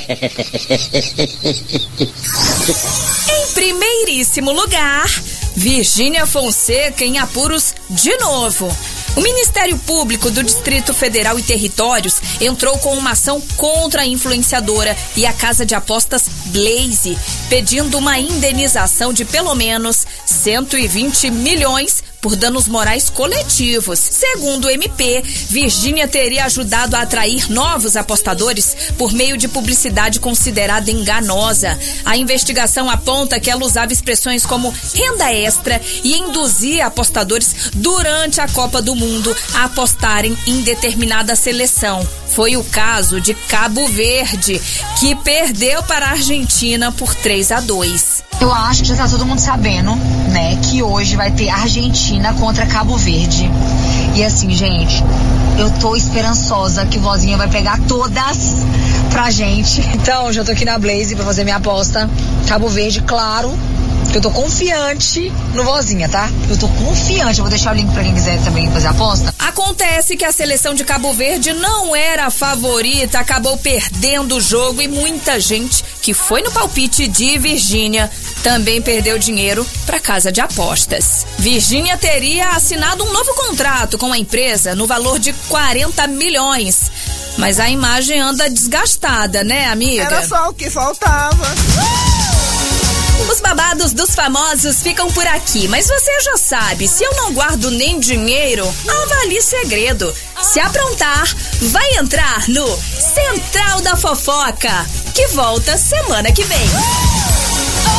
S8: Em primeiríssimo lugar, Virgínia Fonseca em apuros de novo. O Ministério Público do Distrito Federal e Territórios entrou com uma ação contra a influenciadora e a casa de apostas Blaze, pedindo uma indenização de pelo menos 120 milhões por danos morais coletivos. Segundo o MP, Virgínia teria ajudado a atrair novos apostadores por meio de publicidade considerada enganosa. A investigação aponta que ela usava expressões como renda extra e induzia apostadores durante a Copa do Mundo a apostarem em determinada seleção. Foi o caso de Cabo Verde, que perdeu para a Argentina por 3-2.
S15: Eu acho que já tá todo mundo sabendo, né, que hoje vai ter Argentina contra Cabo Verde. E assim, gente, eu tô esperançosa que Vozinha vai pegar todas pra gente. Então, já tô aqui na Blaze pra fazer minha aposta. Cabo Verde, claro. Eu tô confiante no Vozinha, tá? Eu tô confiante. Eu vou deixar o link pra quem quiser também fazer a aposta.
S8: Acontece que a seleção de Cabo Verde não era a favorita, acabou perdendo o jogo e muita gente que foi no palpite de Virgínia também perdeu dinheiro pra casa de apostas. Virgínia teria assinado um novo contrato com a empresa no valor de 40 milhões. Mas a imagem anda desgastada, né, amiga?
S26: Era só o que faltava.
S8: Os babados dos famosos ficam por aqui, mas você já sabe, se eu não guardo nem dinheiro, avalie segredo. Se aprontar, vai entrar no Central da Fofoca, que volta semana que vem.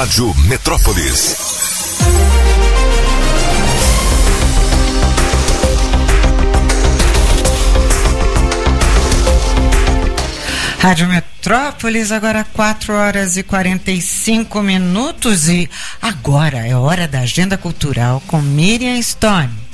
S12: Rádio Metrópolis.
S2: Rádio Metrópolis, agora 4h45 e agora é hora da Agenda Cultural com Miriam Stone.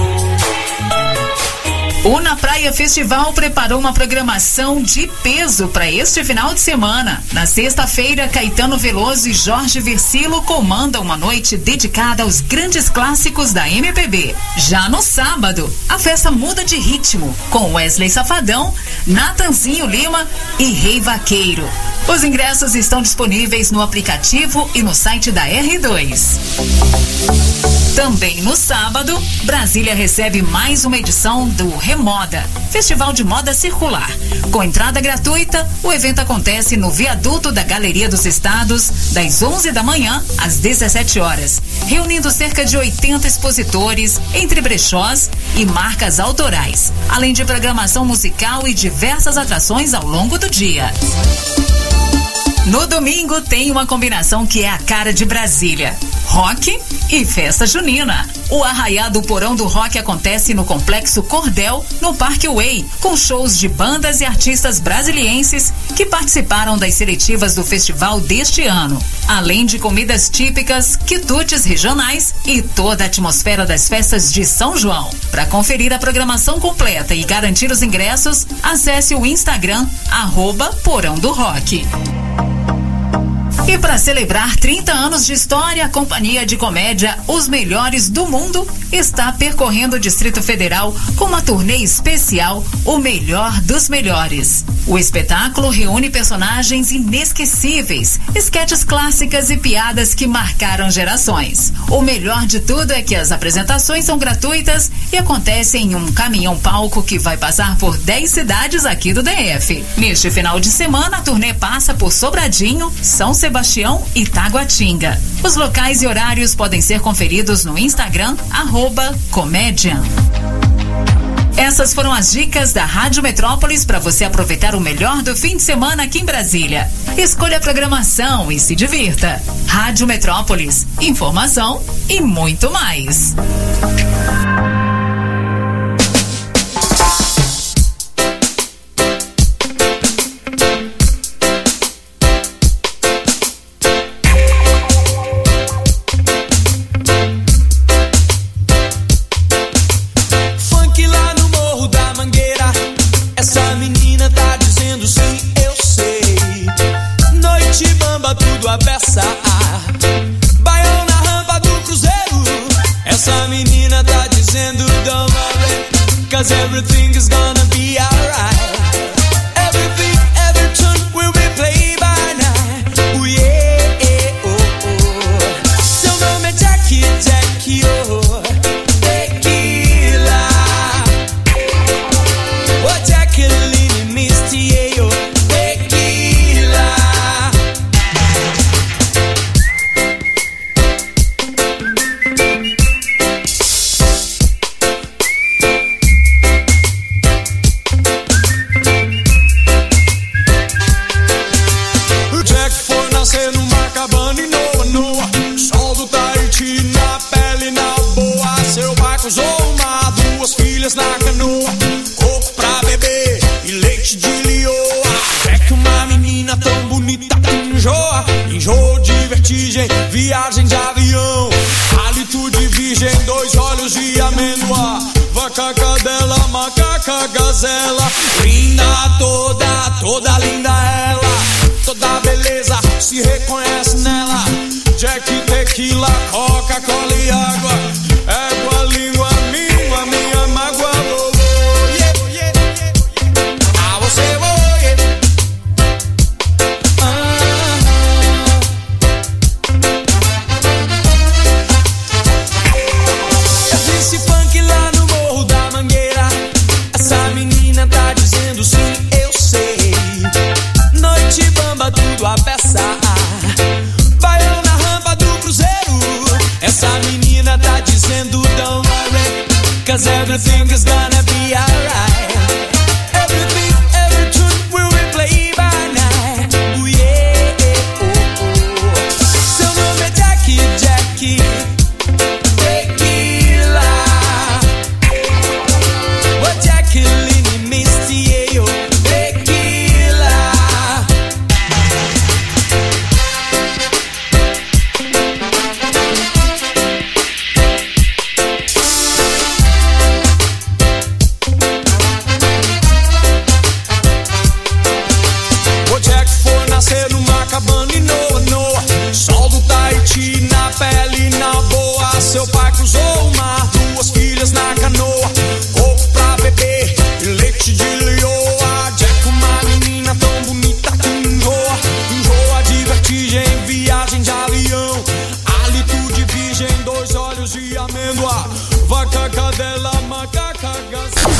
S3: O Na Praia Festival preparou uma programação de peso para este final de semana. Na sexta-feira, Caetano Veloso e Jorge Versilo comandam uma noite dedicada aos grandes clássicos da MPB. Já no sábado, a festa muda de ritmo, com Wesley Safadão, Natanzinho Lima e Rei Vaqueiro. Os ingressos estão disponíveis no aplicativo e no site da R2. Também no sábado, Brasília recebe mais uma edição do Remoda, Festival de Moda Circular. Com entrada gratuita, o evento acontece no viaduto da Galeria dos Estados, das 11 da manhã às 17 horas, reunindo cerca de 80 expositores, entre brechós e marcas autorais, além de programação musical e diversas atrações ao longo do dia. No domingo tem uma combinação que é a cara de Brasília: rock e festa junina. O Arraiá do Porão do Rock acontece no Complexo Cordel, no Parque Way, com shows de bandas e artistas brasilienses que participaram das seletivas do festival deste ano, além de comidas típicas, quitutes regionais e toda a atmosfera das festas de São João. Para conferir a programação completa e garantir os ingressos, acesse o Instagram @Porão do Rock. E para celebrar 30 anos de história, a companhia de comédia Os Melhores do Mundo está percorrendo o Distrito Federal com uma turnê especial, O Melhor dos Melhores. O espetáculo reúne personagens inesquecíveis, esquetes clássicas e piadas que marcaram gerações. O melhor de tudo é que as apresentações são gratuitas e acontecem em um caminhão-palco que vai passar por 10 cidades aqui do DF. Neste final de semana, a turnê passa por Sobradinho, São Sebastião e Taguatinga. Os locais e horários podem ser conferidos no Instagram @Comedian. Essas foram as dicas da Rádio Metrópolis para você aproveitar o melhor do fim de semana aqui em Brasília. Escolha a programação e se divirta. Rádio Metrópolis, informação e muito mais.
S16: Baião na rampa do cruzeiro. Essa menina tá dizendo don't worry, 'cause everything is gonna be alright. Everything, every tune will be played by night. Oh yeah, oh oh. Seu nome é Jackie, Jackie, oh. Tequila. Oh Jacqueline Misty, oh. Tequila. Na canoa, coco pra beber e leite de lioa. É que uma menina tão bonita enjoa, enjoa de vertigem, viagem de avião, hálito de virgem, 2 olhos de amêndoa, vaca, cadela, macaca, gazela. Linda toda, toda linda ela, toda beleza se reconhece nela. Jack, tequila, Coca-Cola e água, égua, língua, míngua, minha mágoa. Tudo a peça. Baião na rampa do cruzeiro. Essa menina tá dizendo don't worry, 'cause everything is gonna be alright. Everything, every tune will be played by night. Oh yeah, oh oh. Seu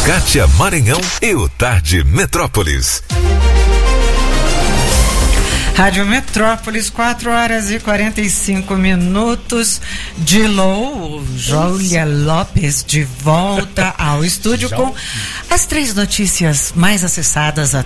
S12: Kátia Maranhão e o Tarde Metrópolis.
S2: Rádio Metrópolis, 4h45. Dilou, Júlia Lopes de volta ao estúdio com as 3 notícias mais acessadas